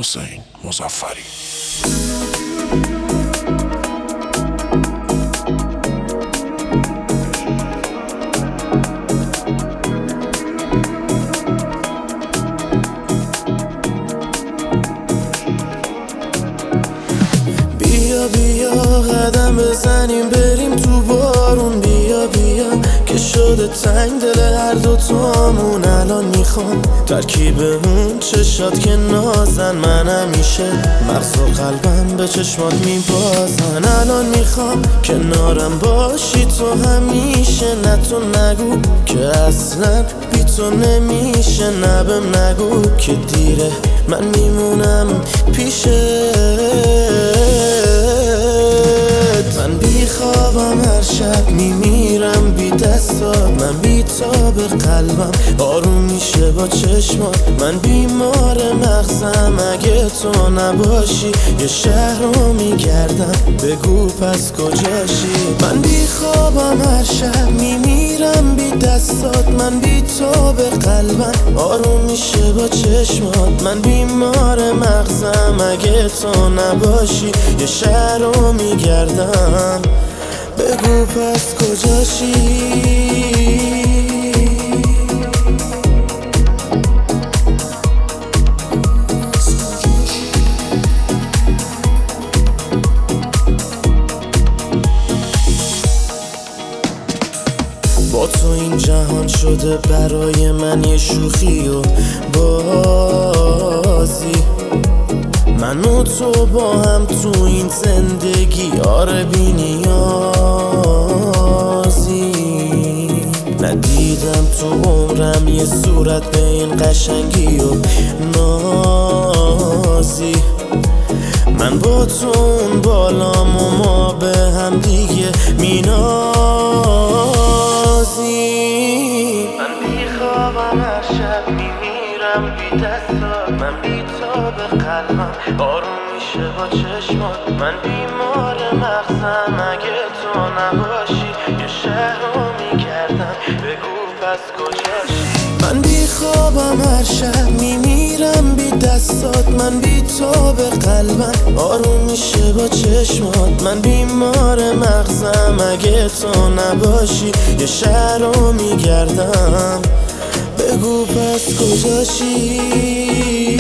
حسین مظفری. بیا بیا قدم بزنیم بریم تو بارون، بیا بیا که شده تنگ دل هر دوتامون. الان میخوام ترکیب اون چشات که نازن، من همیشه مغز و قلبم به چشمات میبازن. الان میخوام کنارم باشی تو همیشه، نه تو نگو که اصلا بی تو نمیشه، نه بهم نگو که دیره من میمونم پیشه. من بی خوابم هر شب میمیرم بی دستات، من بی تاب قلبم آروم میشه با چشمات. من بیمار مغزم اگه تو نباشی، یه شهر رو میگردم بگو پس کجاشی. من بی خوابم هر شب میمیرم بی دستات، من بی تاب قلبم آروم میشه با چشمات. من بیمار مغزم اگه تو نباشی، یه شهر رو میگردم بگو پس کجاشی. با تو این جهان شده برای من یه شوخی و بازی، من و تو با هم تو این زندگی آره بی نیازی. ندیدم تو عمرم یه صورت به این قشنگی و نازی. من با تو اون بالام و ما به هم دیگه مینازیم. من بی خوابم هر شب میمیرم بی دستات، من بی تاب قلبم آروم میشه با چشمات. من بیمار مغزم اگه تو نباشی، یه شهر رو میگردم بگو پس کجاشی. من بی خوابم هر شب میمیرم بی دستات، من بی تاب قلبم آروم میشه با چشمات. من بیمار مغزم اگه تو نباشی، یه شهر رو میگردم بگو پس کجاشی.